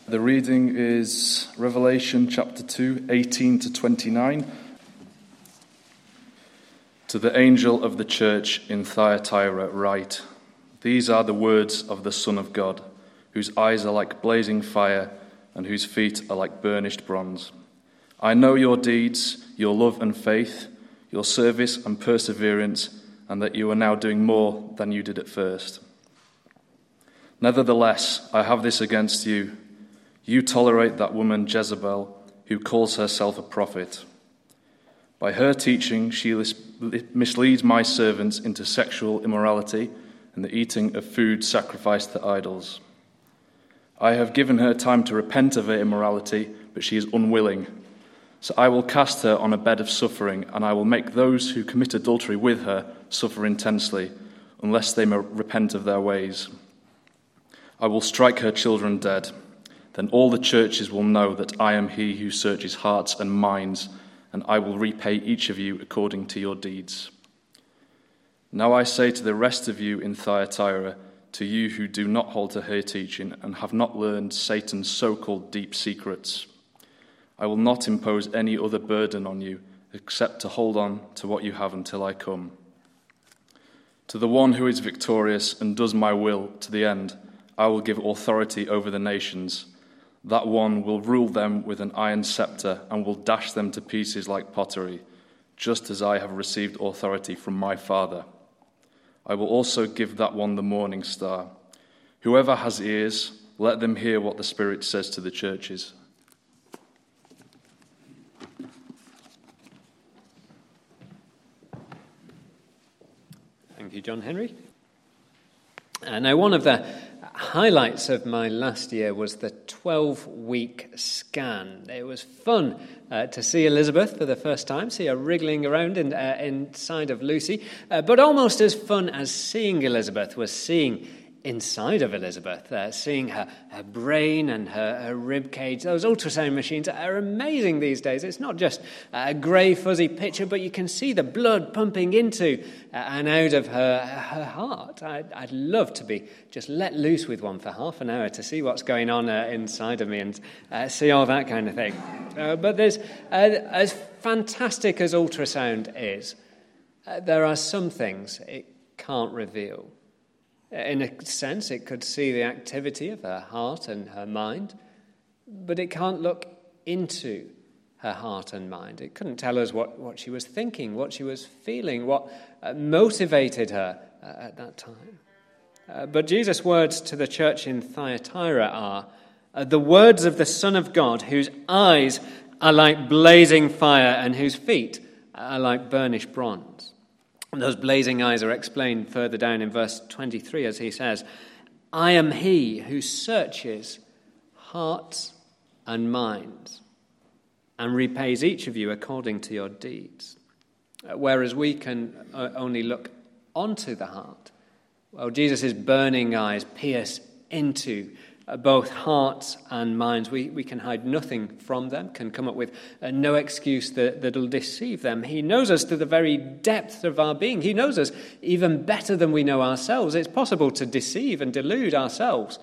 The reading is Revelation chapter 2, 18 to 29. To the angel of the church in Thyatira write, "These are the words of the Son of God, whose eyes are like blazing fire and whose feet are like burnished bronze. I know your deeds, your love and faith, your service and perseverance, and that you are now doing more than you did at first. Nevertheless, I have this against you. You tolerate that woman Jezebel, who calls herself a prophet. By her teaching, she misleads my servants into sexual immorality and the eating of food sacrificed to idols. I have given her time to repent of her immorality, but she is unwilling. So I will cast her on a bed of suffering, and I will make those who commit adultery with her suffer intensely, unless they may repent of their ways. I will strike her children dead. Then all the churches will know that I am he who searches hearts and minds, and I will repay each of you according to your deeds. Now I say to the rest of you in Thyatira, to you who do not hold to her teaching and have not learned Satan's so-called deep secrets, I will not impose any other burden on you except to hold on to what you have until I come. To the one who is victorious and does my will to the end, I will give authority over the nations. That one will rule them with an iron scepter and will dash them to pieces like pottery, just as I have received authority from my Father. I will also give that one the morning star. Whoever has ears, let them hear what the Spirit says to the churches." Thank you, John Henry. Now, one of the highlights of my last year was the 12-week scan. It was fun to see Elizabeth for the first time, see her wriggling around inside of Lucy, but almost as fun as seeing Elizabeth was seeing inside of Elizabeth, seeing her brain and her rib cage. Those ultrasound machines are amazing these days. It's not just a grey, fuzzy picture, but you can see the blood pumping into and out of her heart. I'd love to be just let loose with one for half an hour to see what's going on inside of me and see all that kind of thing. But there's, as fantastic as ultrasound is, there are some things it can't reveal. In a sense, it could see the activity of her heart and her mind, but it can't look into her heart and mind. It couldn't tell us what she was thinking, what she was feeling, what motivated her at that time. But Jesus' words to the church in Thyatira are the words of the Son of God, whose eyes are like blazing fire and whose feet are like burnished bronze. And those blazing eyes are explained further down in verse 23 as he says, "I am he who searches hearts and minds and repays each of you according to your deeds." Whereas we can only look onto the heart, well, Jesus' burning eyes pierce into both hearts and minds. We can hide nothing from them, can come up with no excuse that'll deceive them. He knows us to the very depth of our being. He knows us even better than we know ourselves. It's possible to deceive and delude ourselves,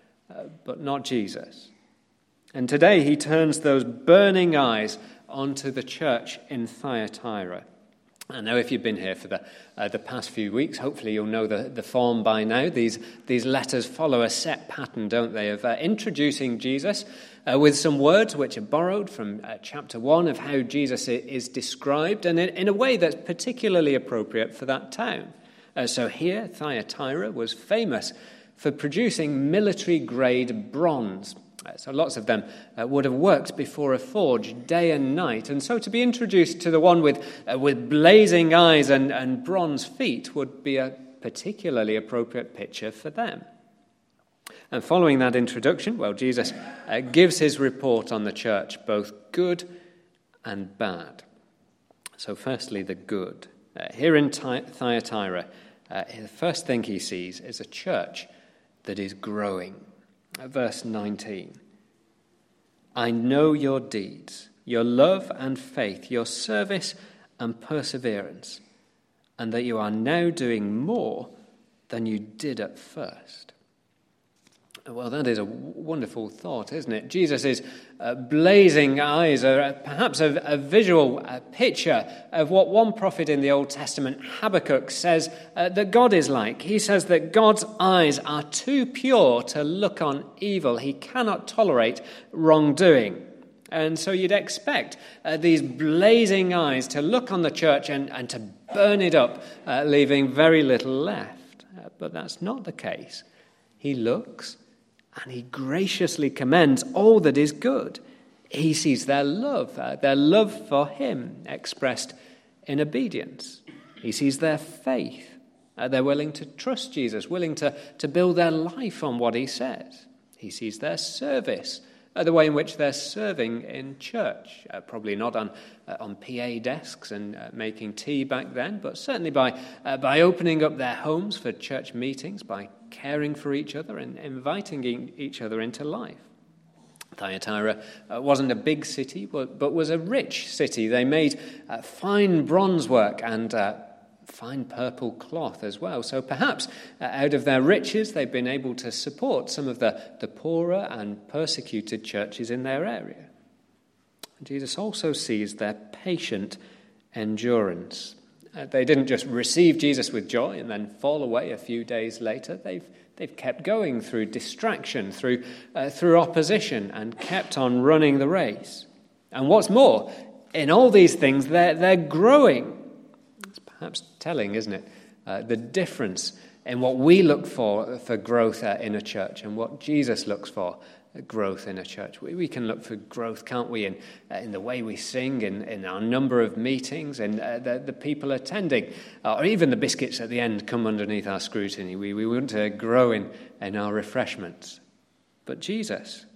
but not Jesus. And today he turns those burning eyes onto the church in Thyatira. I know if you've been here for the past few weeks, hopefully you'll know the form by now. These letters follow a set pattern, don't they, of introducing Jesus with some words which are borrowed from chapter 1 of how Jesus is described, and in a way that's particularly appropriate for that town. So here, Thyatira was famous for producing military-grade bronze. So lots of them would have worked before a forge day and night. And so to be introduced to the one with blazing eyes and bronze feet would be a particularly appropriate picture for them. And following that introduction, well, Jesus gives his report on the church, both good and bad. So firstly, the good. Here in Thyatira, the first thing he sees is a church that is growing. Verse 19, "I know your deeds, your love and faith, your service and perseverance, and that you are now doing more than you did at first." Well, that is a wonderful thought, isn't it? Jesus' blazing eyes are perhaps a visual picture of what one prophet in the Old Testament, Habakkuk, says that God is like. He says that God's eyes are too pure to look on evil. He cannot tolerate wrongdoing. And so you'd expect these blazing eyes to look on the church and to burn it up, leaving very little left. But that's not the case. He looks and he graciously commends all that is good. He sees their love for him expressed in obedience. He sees their faith. They're willing to trust Jesus, willing to build their life on what he says. He sees their service, the way in which they're serving in church, probably not on PA desks and making tea back then, but certainly by opening up their homes for church meetings, by caring for each other and inviting each other into life. Thyatira wasn't a big city, but was a rich city. They made fine bronze work and fine purple cloth as well. So perhaps out of their riches, they've been able to support some of the poorer and persecuted churches in their area. Jesus also sees their patient endurance. They didn't just receive Jesus with joy and then fall away a few days later. They've kept going through distraction, through opposition, and kept on running the race. And what's more, in all these things, they're growing. It's perhaps telling, isn't it? The difference in what we look for growth in a church and what Jesus looks for growth in a church. We can look for growth, can't we, in the way we sing, in our number of meetings, in the people attending, or even the biscuits at the end come underneath our scrutiny. We want to grow in our refreshments. But Jesus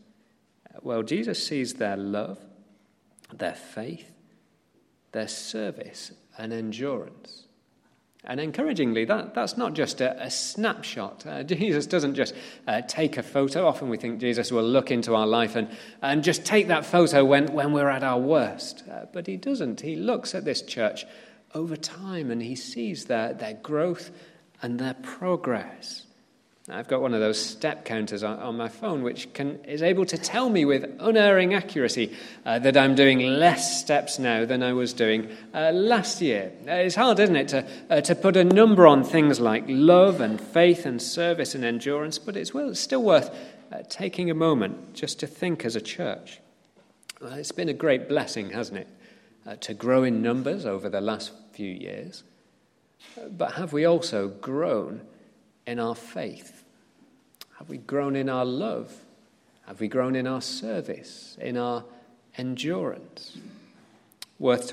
sees their love, their faith, their service and endurance. And encouragingly, that's not just a snapshot. Jesus doesn't just take a photo. Often we think Jesus will look into our life and just take that photo when we're at our worst. But he doesn't. He looks at this church over time and he sees their growth and their progress. I've got one of those step counters on my phone which is able to tell me with unerring accuracy that I'm doing less steps now than I was doing last year. It's hard, isn't it, to put a number on things like love and faith and service and endurance, but it's still worth taking a moment just to think as a church. It's been a great blessing, hasn't it, to grow in numbers over the last few years. But have we also grown in our faith? Have we grown in our love? Have we grown in our service, in our endurance? Worth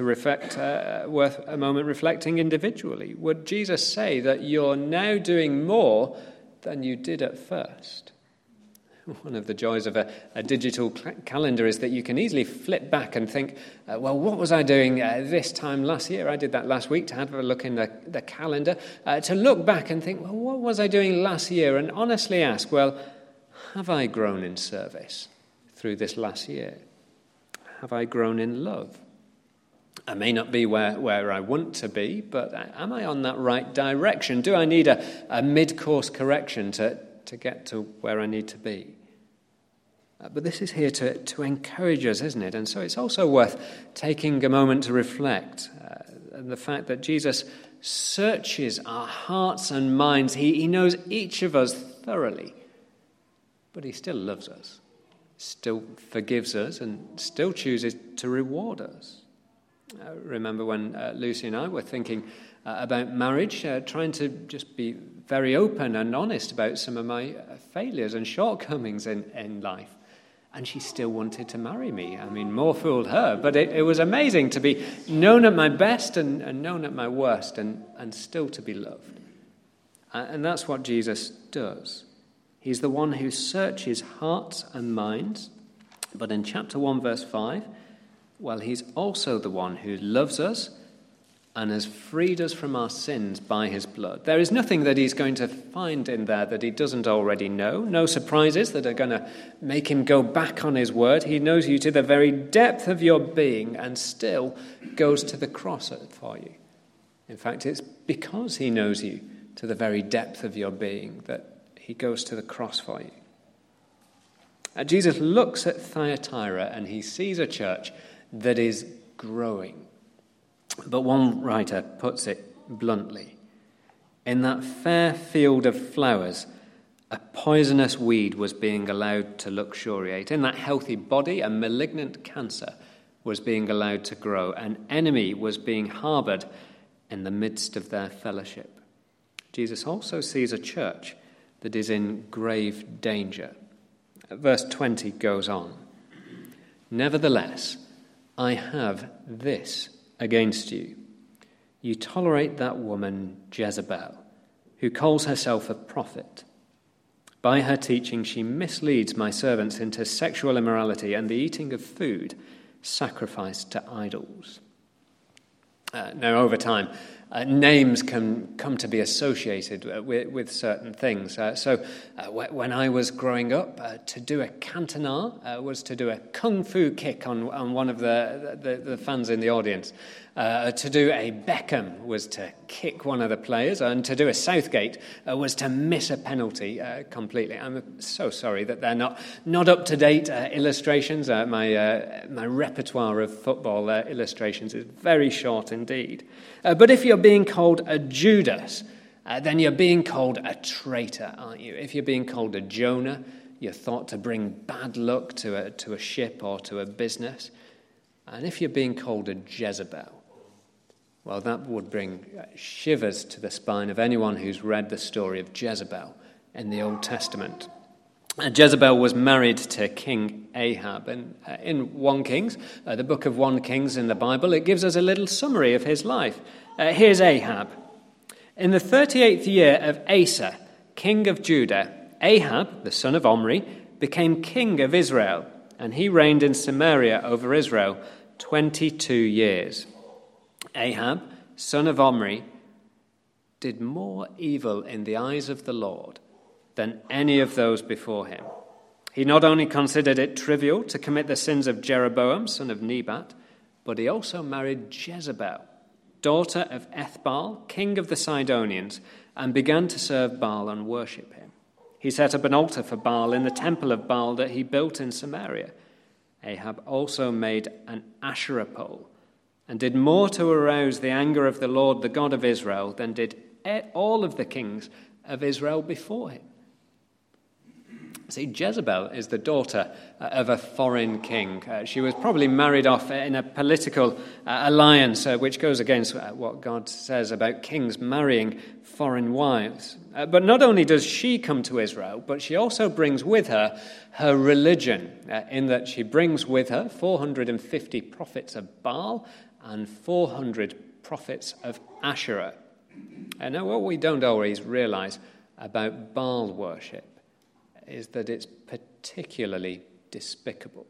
a moment reflecting individually. Would Jesus say that you're now doing more than you did at first? One of the joys of a digital calendar is that you can easily flip back and think, well, what was I doing this time last year? I did that last week, to have a look in the calendar. To look back and think, well, what was I doing last year? And honestly ask, well, have I grown in service through this last year? Have I grown in love? I may not be where I want to be, but am I on that right direction? Do I need a mid-course correction to get to where I need to be? But this is here to encourage us, isn't it? And so it's also worth taking a moment to reflect on the fact that Jesus searches our hearts and minds. He knows each of us thoroughly, but he still loves us, still forgives us, and still chooses to reward us. I remember when Lucy and I were thinking about marriage, trying to just be very open and honest about some of my failures and shortcomings in life. And she still wanted to marry me. I mean, more fooled her, but it was amazing to be known at my best and known at my worst and still to be loved. And that's what Jesus does. He's the one who searches hearts and minds. But in chapter 1, verse 5, well, he's also the one who loves us and has freed us from our sins by his blood. There is nothing that he's going to find in there that he doesn't already know. No surprises that are going to make him go back on his word. He knows you to the very depth of your being and still goes to the cross for you. In fact, it's because he knows you to the very depth of your being that he goes to the cross for you. Jesus looks at Thyatira and he sees a church that is growing. But one writer puts it bluntly. In that fair field of flowers, a poisonous weed was being allowed to luxuriate. In that healthy body, a malignant cancer was being allowed to grow. An enemy was being harbored in the midst of their fellowship. Jesus also sees a church that is in grave danger. Verse 20 goes on. Nevertheless, I have this against you. You tolerate that woman Jezebel, who calls herself a prophet. By her teaching, she misleads my servants into sexual immorality and the eating of food sacrificed to idols. Now, over time, names can come to be associated with certain things. When I was growing up, to do a cantonade was to do a kung fu kick on one of the fans in the audience. To do a Beckham was to kick one of the players, and to do a Southgate was to miss a penalty completely. I'm so sorry that they're not up-to-date illustrations. My repertoire of football illustrations is very short indeed. But if you're being called a Judas, then you're being called a traitor, aren't you? If you're being called a Jonah, you're thought to bring bad luck to a ship or to a business. And if you're being called a Jezebel, well, that would bring shivers to the spine of anyone who's read the story of Jezebel in the Old Testament. Jezebel was married to King Ahab, and in 1 Kings, the book of 1 Kings in the Bible, it gives us a little summary of his life. Here's Ahab. In the 38th year of Asa, king of Judah, Ahab, the son of Omri, became king of Israel, and he reigned in Samaria over Israel 22 years. Ahab, son of Omri, did more evil in the eyes of the Lord than any of those before him. He not only considered it trivial to commit the sins of Jeroboam, son of Nebat, but he also married Jezebel, daughter of Ethbaal, king of the Sidonians, and began to serve Baal and worship him. He set up an altar for Baal in the temple of Baal that he built in Samaria. Ahab also made an Asherah pole and did more to arouse the anger of the Lord, the God of Israel, than did all of the kings of Israel before him. See, Jezebel is the daughter of a foreign king. She was probably married off in a political alliance, which goes against what God says about kings marrying foreign wives. But not only does she come to Israel, but she also brings with her her religion, in that she brings with her 450 prophets of Baal and 400 prophets of Asherah. And now what we don't always realize about Baal worship is that it's particularly despicable.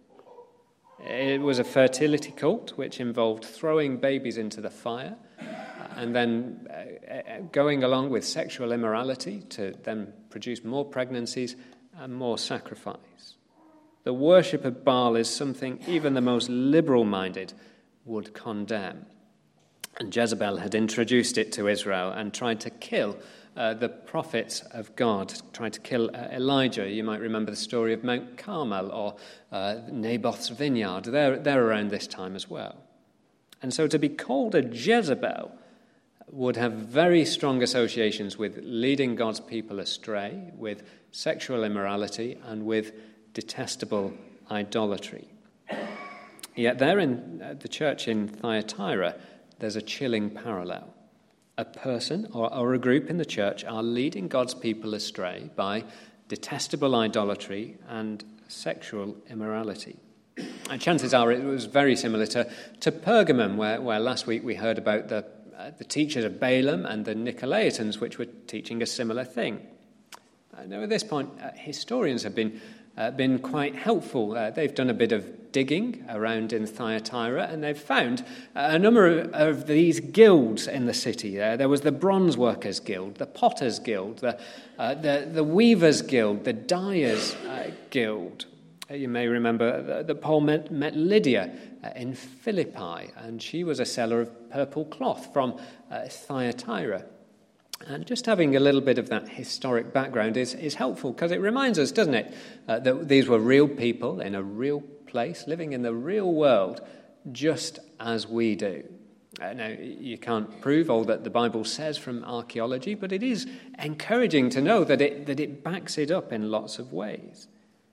It was a fertility cult which involved throwing babies into the fire and then going along with sexual immorality to then produce more pregnancies and more sacrifice. The worship of Baal is something even the most liberal-minded would condemn. And Jezebel had introduced it to Israel and tried to kill the prophets of God, tried to kill Elijah. You might remember the story of Mount Carmel or Naboth's vineyard. They're around this time as well. And so to be called a Jezebel would have very strong associations with leading God's people astray, with sexual immorality, and with detestable idolatry. Yet there in the church in Thyatira, there's a chilling parallel. A person or a group in the church are leading God's people astray by detestable idolatry and sexual immorality. And chances are it was very similar to Pergamum, where last week we heard about the teachers of Balaam and the Nicolaitans, which were teaching a similar thing. Now at this point, historians have been quite helpful. They've done a bit of digging around in Thyatira, and they've found a number of these guilds in the city. There was the Bronze Workers Guild, the Potters Guild, the Weavers Guild, the Dyers Guild. You may remember that Paul met Lydia in Philippi, and she was a seller of purple cloth from Thyatira. And just having a little bit of that historic background is helpful, because it reminds us, doesn't it, that these were real people in a real place, living in the real world, just as we do. Now, you can't prove all that the Bible says from archaeology, but it is encouraging to know that it backs it up in lots of ways.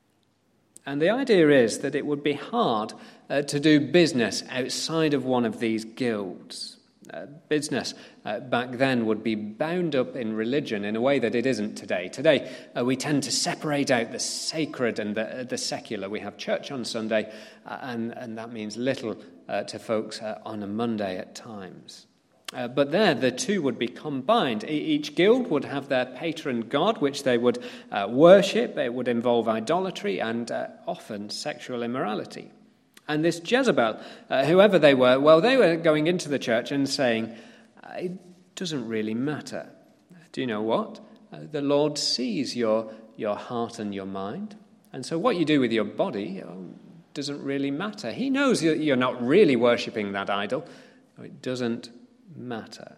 And the idea is that it would be hard to do business outside of one of these guilds. Business back then would be bound up in religion in a way that it isn't today. Today, we tend to separate out the sacred and the secular. We have church on Sunday, and that means little to folks on a Monday at times. But there, the two would be combined. Each guild would have their patron god, which they would worship. It would involve idolatry and often sexual immorality. And this Jezebel, whoever they were going into the church and saying, it doesn't really matter. Do you know what? The Lord sees your heart and your mind. And so what you do with your body doesn't really matter. He knows you're not really worshipping that idol. It doesn't matter.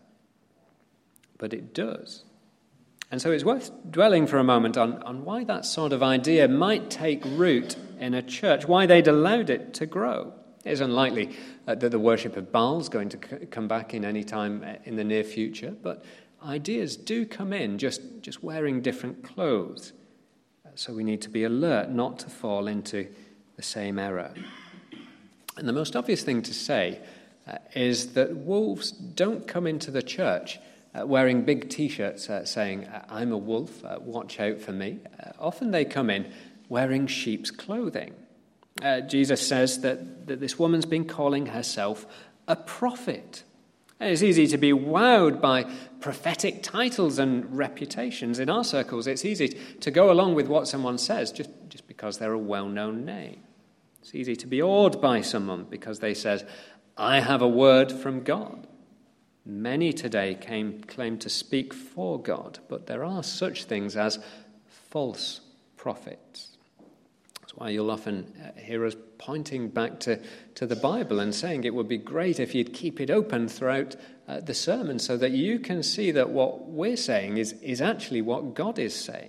But it does. And so it's worth dwelling for a moment on why that sort of idea might take root in a church, why they'd allowed it to grow. It's unlikely that the worship of Baal is going to come back in any time in the near future, but ideas do come in, just wearing different clothes. So we need to be alert not to fall into the same error. And the most obvious thing to say is that wolves don't come into the church wearing big T-shirts saying, I'm a wolf, watch out for me. Often they come in wearing sheep's clothing. Jesus says that this woman's been calling herself a prophet. And it's easy to be wowed by prophetic titles and reputations. In our circles, it's easy to go along with what someone says just because they're a well-known name. It's easy to be awed by someone because they said, I have a word from God. Many today claim to speak for God, but there are such things as false prophets. That's why you'll often hear us pointing back to the Bible and saying it would be great if you'd keep it open throughout the sermon so that you can see that what we're saying is actually what God is saying.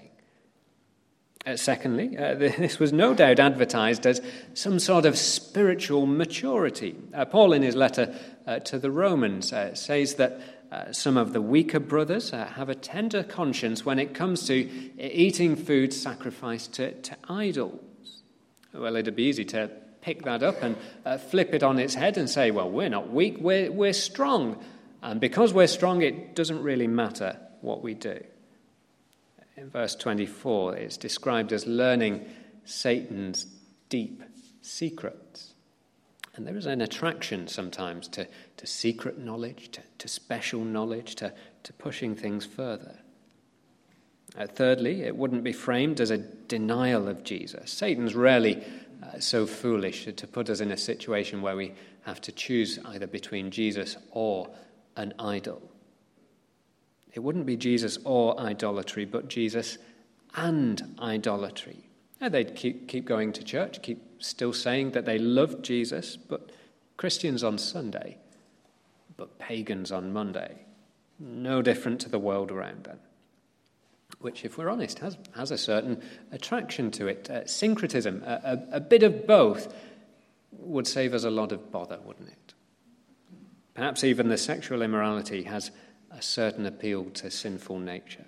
Secondly, this was no doubt advertised as some sort of spiritual maturity. Paul, in his letter to the Romans, says that some of the weaker brothers have a tender conscience when it comes to eating food sacrificed to idols. Well, it'd be easy to pick that up and flip it on its head and say, well, we're not weak, we're strong. And because we're strong, it doesn't really matter what we do. In verse 24, it's described as learning Satan's deep secrets. And there is an attraction sometimes to secret knowledge, to special knowledge, to pushing things further. Thirdly, it wouldn't be framed as a denial of Jesus. Satan's rarely so foolish to put us in a situation where we have to choose either between Jesus or an idol. It wouldn't be Jesus or idolatry, but Jesus and idolatry. And they'd keep going to church, keep still saying that they loved Jesus, but Christians on Sunday, but pagans on Monday. No different to the world around them. Which, if we're honest, has a certain attraction to it. Syncretism, a bit of both, would save us a lot of bother, wouldn't it? Perhaps even the sexual immorality has a certain appeal to sinful nature.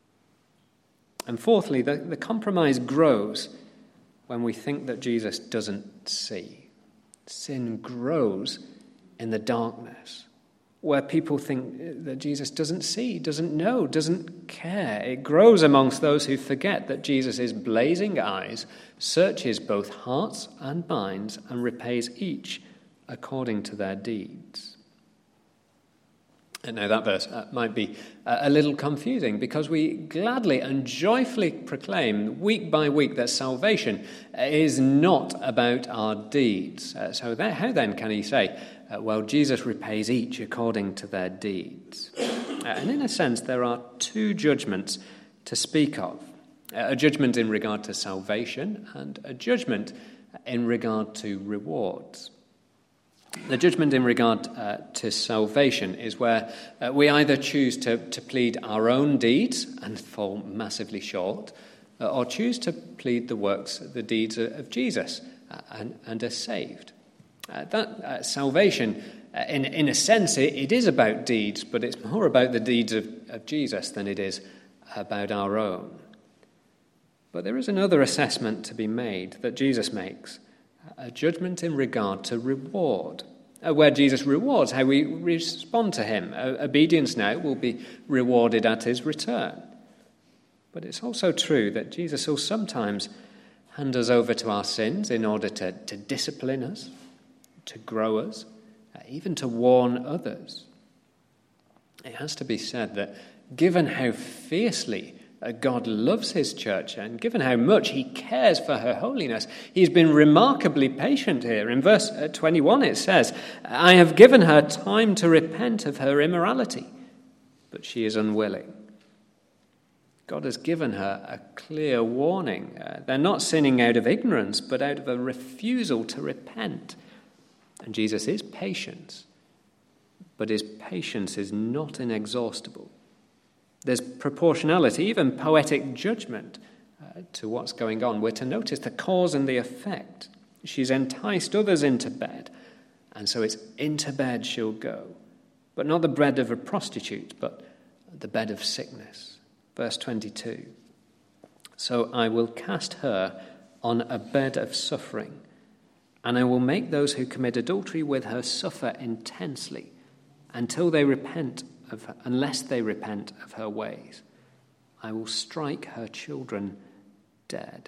And fourthly, the compromise grows when we think that Jesus doesn't see. Sin grows in the darkness, where people think that Jesus doesn't see, doesn't know, doesn't care. It grows amongst those who forget that Jesus' blazing eyes searches both hearts and minds and repays each according to their deeds. And now that verse might be a little confusing because we gladly and joyfully proclaim week by week that salvation is not about our deeds. So how then can he say, well, Jesus repays each according to their deeds? And in a sense, there are two judgments to speak of. A judgment in regard to salvation and a judgment in regard to rewards. The judgment in regard to salvation is where we either choose to plead our own deeds and fall massively short, or choose to plead the deeds of Jesus and are saved. That salvation, in a sense, it is about deeds, but it's more about the deeds of Jesus than it is about our own. But there is another assessment to be made that Jesus makes, a judgment in regard to reward, where Jesus rewards how we respond to him. Obedience now will be rewarded at his return. But it's also true that Jesus will sometimes hand us over to our sins in order to discipline us, to grow us, even to warn others. It has to be said that given how fiercely God loves his church, and given how much he cares for her holiness, he's been remarkably patient here. In verse 21 it says, "I have given her time to repent of her immorality, but she is unwilling." God has given her a clear warning. They're not sinning out of ignorance, but out of a refusal to repent. And Jesus is patient, but his patience is not inexhaustible. There's proportionality, even poetic judgment to what's going on. We're to notice the cause and the effect. She's enticed others into bed, and so it's into bed she'll go. But not the bed of a prostitute, but the bed of sickness. Verse 22. "So I will cast her on a bed of suffering, and I will make those who commit adultery with her suffer intensely unless they repent of her ways. I will strike her children dead."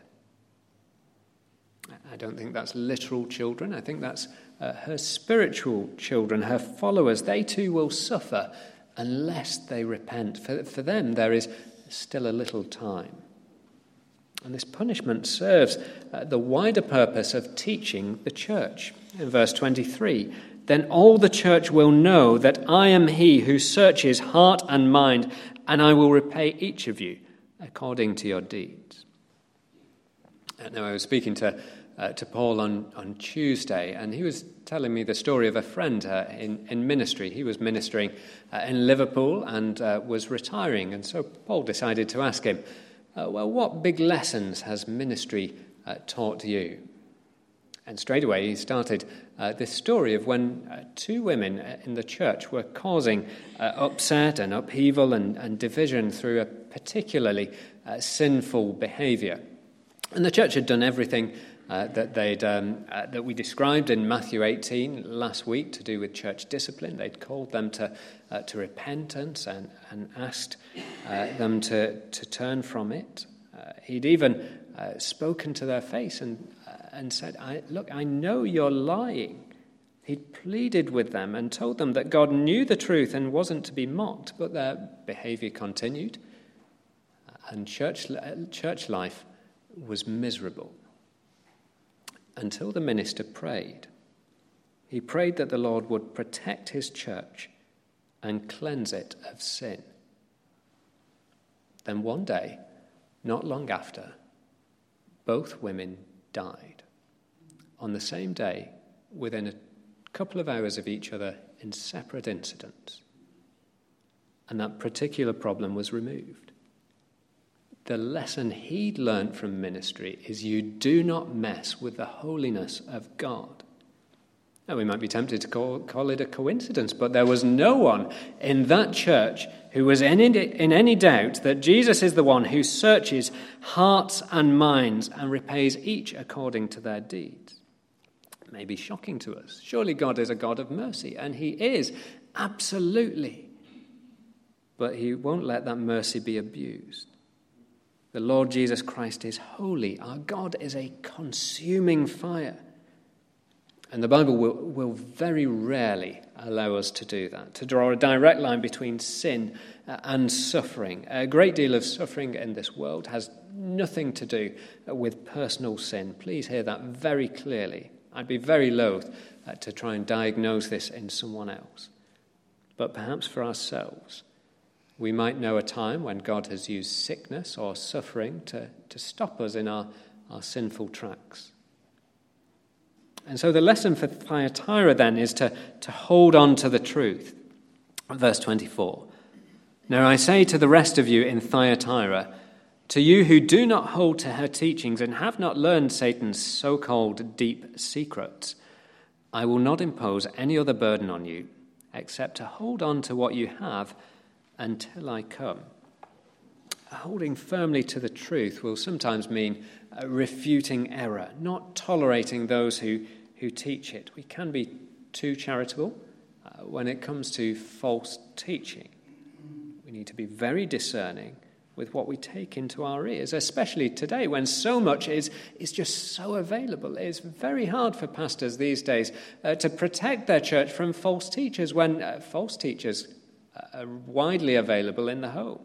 I don't think that's literal children. I think that's her spiritual children, her followers. They too will suffer unless they repent. For them, there is still a little time. And this punishment serves the wider purpose of teaching the church. In verse 23, "Then all the church will know that I am he who searches heart and mind, and I will repay each of you according to your deeds." Now, I was speaking to Paul on Tuesday, and he was telling me the story of a friend in ministry. He was ministering in Liverpool and was retiring, and so Paul decided to ask him, well, what big lessons has ministry taught you? And straight away he started this story of when two women in the church were causing upset and upheaval and division through a particularly sinful behaviour. And the church had done everything that we described in Matthew 18 last week to do with church discipline. They'd called them to repentance and asked them to turn from it. He'd even spoken to their face and said, "Look, I know you're lying." He'd pleaded with them and told them that God knew the truth and wasn't to be mocked, but their behaviour continued, and church life was miserable. Until the minister prayed. He prayed that the Lord would protect his church and cleanse it of sin. Then one day, not long after, both women died. On the same day, within a couple of hours of each other in separate incidents. And that particular problem was removed. The lesson he'd learnt from ministry is you do not mess with the holiness of God. Now, we might be tempted to call it a coincidence, but there was no one in that church who was in any doubt that Jesus is the one who searches hearts and minds and repays each according to their deeds. It may be shocking to us. Surely God is a God of mercy, and he is, absolutely. But he won't let that mercy be abused. The Lord Jesus Christ is holy. Our God is a consuming fire. And the Bible will very rarely allow us to do that, to draw a direct line between sin and suffering. A great deal of suffering in this world has nothing to do with personal sin. Please hear that very clearly. I'd be very loath to try and diagnose this in someone else. But perhaps for ourselves, we might know a time when God has used sickness or suffering to stop us in our sinful tracks. And so the lesson for Thyatira then is to hold on to the truth. Verse 24. Now I say to the rest of you in Thyatira, to you who do not hold to her teachings and have not learned Satan's so-called deep secrets, I will not impose any other burden on you except to hold on to what you have until I come. Holding firmly to the truth will sometimes mean refuting error, not tolerating those who teach it. We can be too charitable when it comes to false teaching. We need to be very discerning with what we take into our ears, especially today when so much is just so available. It's very hard for pastors these days to protect their church from false teachers when false teachers are widely available in the home.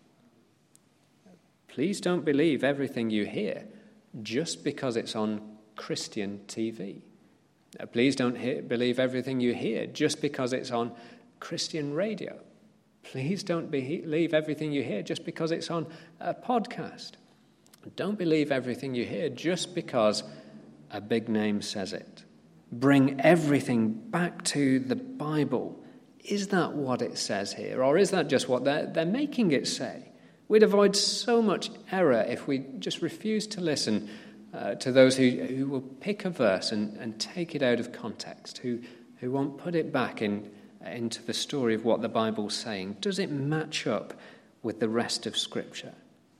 Please don't believe everything you hear just because it's on Christian TV. Please don't believe everything you hear just because it's on Christian radio. Please don't believe everything you hear just because it's on a podcast. Don't believe everything you hear just because a big name says it. Bring everything back to the Bible. Is that what it says here, or is that just what they're making it say? We'd avoid so much error if we just refuse to listen to those who will pick a verse and take it out of context, who won't put it back into the story of what the Bible's saying. Does it match up with the rest of Scripture?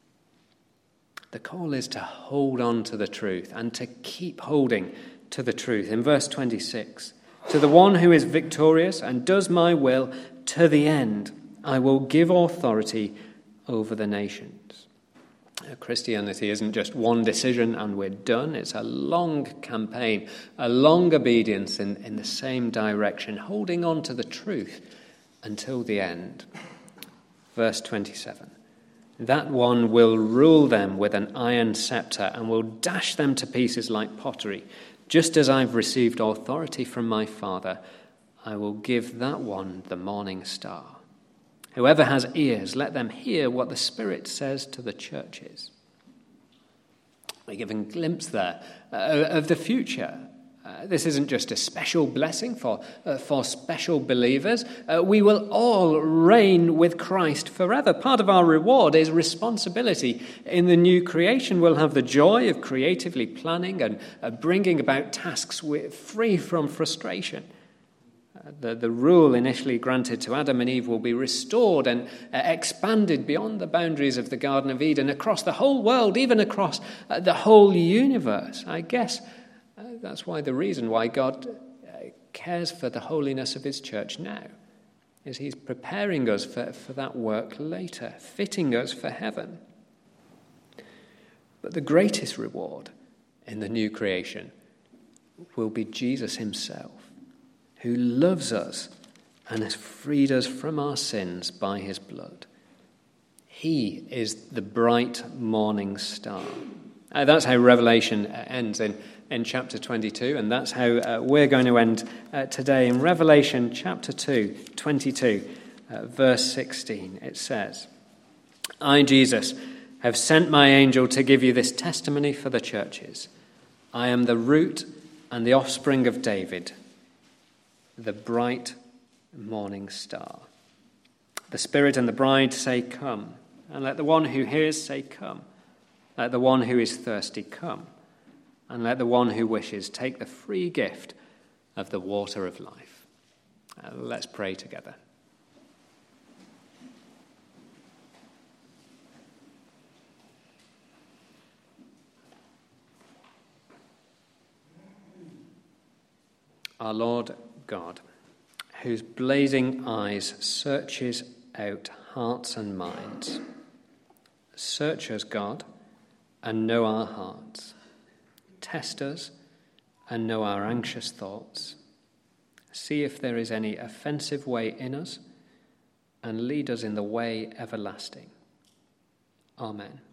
The call is to hold on to the truth and to keep holding to the truth. In verse 26, to the one who is victorious and does my will to the end, I will give authority over the nations. Christianity isn't just one decision and we're done. It's a long campaign, a long obedience in the same direction, holding on to the truth until the end. Verse 27. That one will rule them with an iron scepter and will dash them to pieces like pottery. Just as I've received authority from my Father, I will give that one the morning star. Whoever has ears, let them hear what the Spirit says to the churches. We're giving a glimpse there of the future. This isn't just a special blessing for special believers. We will all reign with Christ forever. Part of our reward is responsibility. In the new creation, we'll have the joy of creatively planning and bringing about tasks free from frustration. The rule initially granted to Adam and Eve will be restored and expanded beyond the boundaries of the Garden of Eden, across the whole world, even across the whole universe. I guess that's the reason why God cares for the holiness of his church now, is he's preparing us for that work later, fitting us for heaven. But the greatest reward in the new creation will be Jesus himself, who loves us and has freed us from our sins by his blood. He is the bright morning star. That's how Revelation ends in chapter 22, and that's how we're going to end today. In Revelation chapter 22, verse 16, it says, I, Jesus, have sent my angel to give you this testimony for the churches. I am the root and the offspring of David, the bright morning star. The Spirit and the bride say, come. And let the one who hears say, come. Let the one who is thirsty come. And let the one who wishes take the free gift of the water of life. Let's pray together. Our Lord God, whose blazing eyes searches out hearts and minds. Search us, God, and know our hearts. Test us and know our anxious thoughts. See if there is any offensive way in us, and lead us in the way everlasting. Amen.